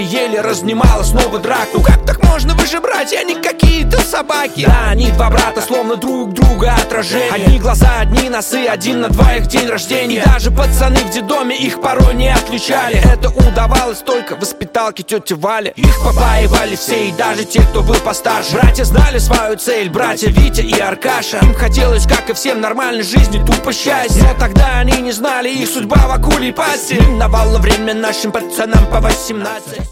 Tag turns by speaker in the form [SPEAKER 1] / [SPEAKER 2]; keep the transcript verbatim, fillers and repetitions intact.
[SPEAKER 1] еле разнимала снова драку. Ну как так можно, вы же братья, а не какие-то собаки. Да, они два брата, словно друг друга отражение. Одни глаза, одни носы, один на двоих день рождения. И даже пацаны в детдоме их порой не отличали. Это удавалось только воспиталке тети Вали. Их побаивали все, и даже те, кто был постарше. Братья знали свою цель, братья Витя и Аркаша. Им хотелось, как и всем, нормальной жизни, тупо счастья. Но тогда они не знали, их судьба в акулей пасти. Миновало время нашим пацанам по восемнадцать.